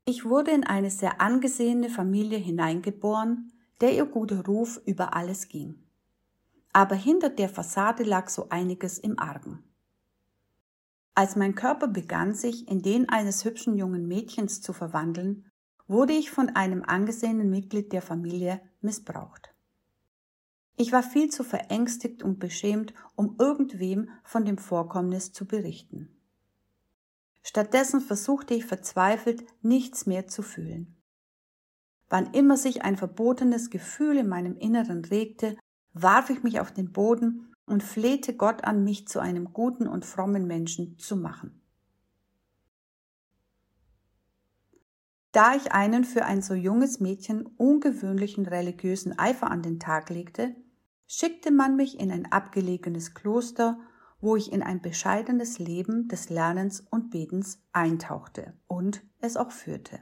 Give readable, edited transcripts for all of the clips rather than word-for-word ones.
Ich wurde in eine sehr angesehene Familie hineingeboren, der ihr guter Ruf über alles ging. Aber hinter der Fassade lag so einiges im Argen. Als mein Körper begann, sich in den eines hübschen jungen Mädchens zu verwandeln, wurde ich von einem angesehenen Mitglied der Familie missbraucht. Ich war viel zu verängstigt und beschämt, um irgendwem von dem Vorkommnis zu berichten. Stattdessen versuchte ich verzweifelt, nichts mehr zu fühlen. Wann immer sich ein verbotenes Gefühl in meinem Inneren regte, warf ich mich auf den Boden und flehte Gott an, mich zu einem guten und frommen Menschen zu machen. Da ich einen für ein so junges Mädchen ungewöhnlichen religiösen Eifer an den Tag legte, schickte man mich in ein abgelegenes Kloster, wo ich in ein bescheidenes Leben des Lernens und Betens eintauchte und es auch führte.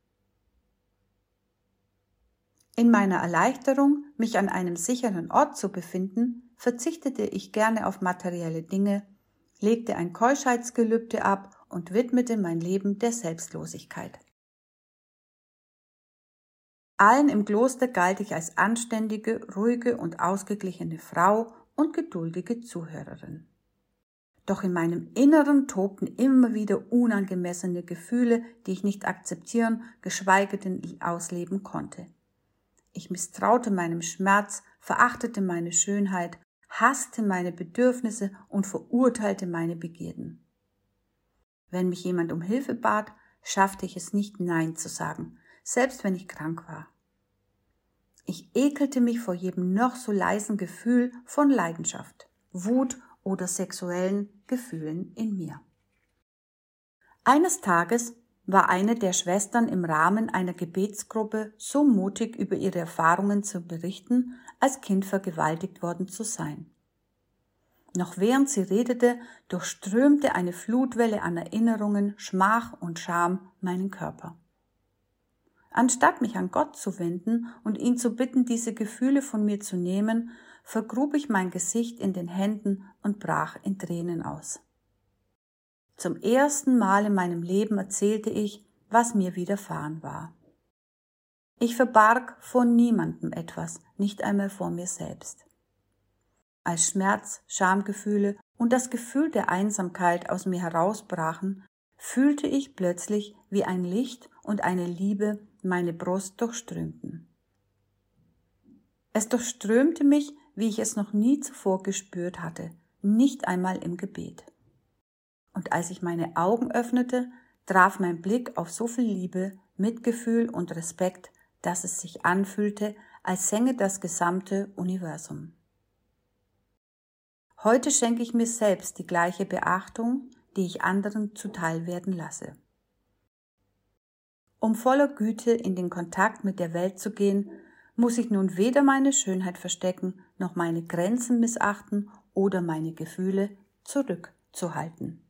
In meiner Erleichterung, mich an einem sicheren Ort zu befinden, verzichtete ich gerne auf materielle Dinge, legte ein Keuschheitsgelübde ab und widmete mein Leben der Selbstlosigkeit. Allen im Kloster galt ich als anständige, ruhige und ausgeglichene Frau und geduldige Zuhörerin. Doch in meinem Inneren tobten immer wieder unangemessene Gefühle, die ich nicht akzeptieren, geschweige denn ausleben konnte. Ich misstraute meinem Schmerz, verachtete meine Schönheit, hasste meine Bedürfnisse und verurteilte meine Begierden. Wenn mich jemand um Hilfe bat, schaffte ich es nicht, Nein zu sagen, selbst wenn ich krank war. Ich ekelte mich vor jedem noch so leisen Gefühl von Leidenschaft, Wut oder sexuellen Gefühlen in mir. Eines Tages war eine der Schwestern im Rahmen einer Gebetsgruppe so mutig, über ihre Erfahrungen zu berichten, als Kind vergewaltigt worden zu sein. Noch während sie redete, durchströmte eine Flutwelle an Erinnerungen, Schmach und Scham meinen Körper. Anstatt mich an Gott zu wenden und ihn zu bitten, diese Gefühle von mir zu nehmen, vergrub ich mein Gesicht in den Händen und brach in Tränen aus. Zum ersten Mal in meinem Leben erzählte ich, was mir widerfahren war. Ich verbarg vor niemandem etwas, nicht einmal vor mir selbst. Als Schmerz, Schamgefühle und das Gefühl der Einsamkeit aus mir herausbrachen, fühlte ich plötzlich, wie ein Licht und eine Liebe meine Brust durchströmten. Es durchströmte mich, wie ich es noch nie zuvor gespürt hatte, nicht einmal im Gebet. Und als ich meine Augen öffnete, traf mein Blick auf so viel Liebe, Mitgefühl und Respekt, dass es sich anfühlte, als sänge das gesamte Universum. Heute schenke ich mir selbst die gleiche Beachtung, die ich anderen zuteil werden lasse. Um voller Güte in den Kontakt mit der Welt zu gehen, muss ich nun weder meine Schönheit verstecken, noch meine Grenzen missachten oder meine Gefühle zurückzuhalten.